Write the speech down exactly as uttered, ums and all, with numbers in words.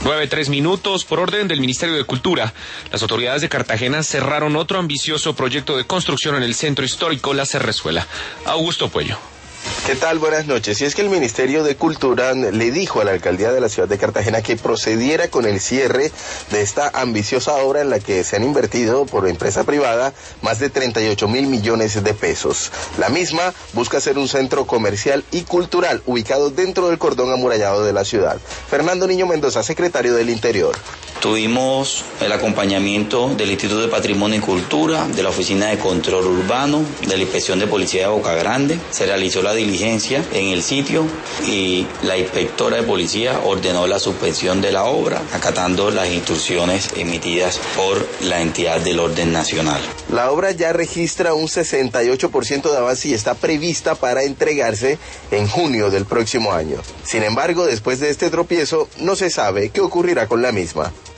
Nueve, tres minutos. Por orden del Ministerio de Cultura, las autoridades de Cartagena cerraron otro ambicioso proyecto de construcción en el centro histórico La Cerrezuela. Augusto Puello. ¿Qué tal? Buenas noches. Y es que el Ministerio de Cultura le dijo a la alcaldía de la ciudad de Cartagena que procediera con el cierre de esta ambiciosa obra en la que se han invertido por empresa privada más de treinta y ocho mil millones de pesos. La misma busca ser un centro comercial y cultural ubicado dentro del cordón amurallado de la ciudad. Fernando Niño Mendoza, secretario del Interior. Tuvimos el acompañamiento del Instituto de Patrimonio y Cultura, de la Oficina de Control Urbano, de la Inspección de Policía de Boca Grande. Se realizó la diligencia en el sitio y la inspectora de policía ordenó la suspensión de la obra, acatando las instrucciones emitidas por la entidad del orden nacional. La obra ya registra un sesenta y ocho por ciento de avance y está prevista para entregarse en junio del próximo año. Sin embargo, después de este tropiezo, no se sabe qué ocurrirá con la misma.